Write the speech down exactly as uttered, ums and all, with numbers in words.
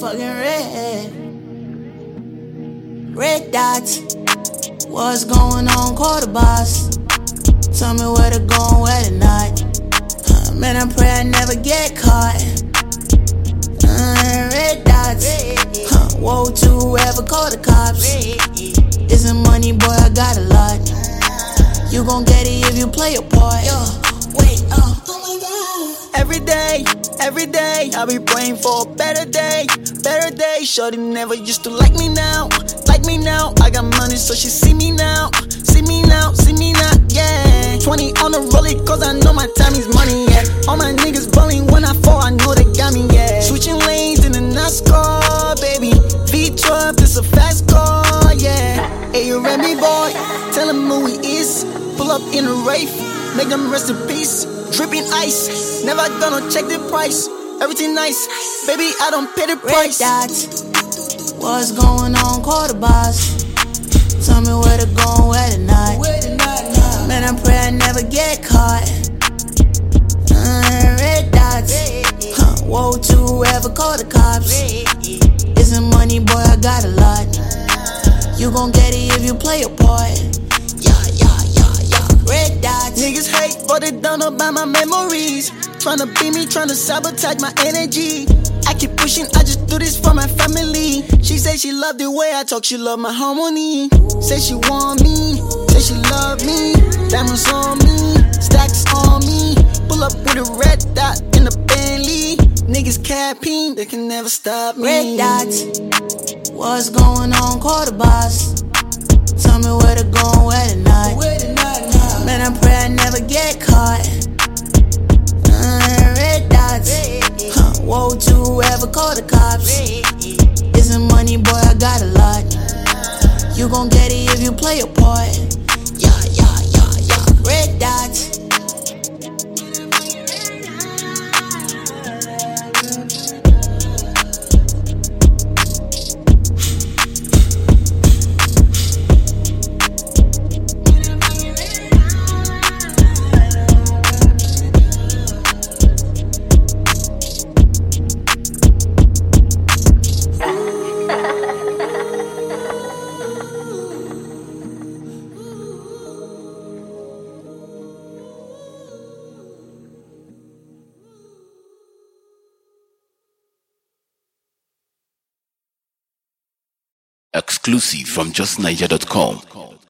motherfucking red. Red dots. What's going on, quarter boss? Tell me where to go and where to not. Uh, man, I pray I never get caught. Uh, red dots. Huh, whoa, to whoever call the cops. Isn't money, boy, I got a lot. You gon' get it if you play your part. Yo, wait, uh. Every day, every day, I be praying for a better day, better day. Shorty never used to like me now, like me now. I got money, so she see me now, see me now, see me now, yeah. twenty on the rollie, cause I know my time is money, yeah. All my niggas ballin' when I fall, I know they got me, yeah. Switching lanes in the NASCAR, baby. V twelve, this a fast car, yeah. Hey, you Remy boy, tell him who he is. Pull up in a Wraith, make them rest in peace. Dripping ice, never gonna check the price. Everything nice, baby, I don't pay the price. Red dots, what's going on, quarter boss? Tell me where to go and where to not. Man, I pray I never get caught. Uh, red dots, huh, whoa, to whoever call the cops. Isn't money, boy, I got a lot. You gon' get it if you play your part. Red dots. Niggas hate, but they don't know about my memories. Tryna beat me, tryna sabotage my energy. I keep pushing, I just do this for my family. She say she love the way I talk, she love my harmony. Say she want me, say she love me. Diamonds on me, stacks on me. Pull up with a red dot in the Bentley. Niggas capping, they can never stop me. Red dots, what's going on, quarter boss? Tell me where to go and where to not. Man, I pray I never get caught. Uh, red dots. Huh, whoa, to whoever call the cops. Isn't money, boy, I got a lot. You gon' get it if you play your part. Yeah, yeah, yeah, yeah. Red dots. Exclusive from just niger dot com.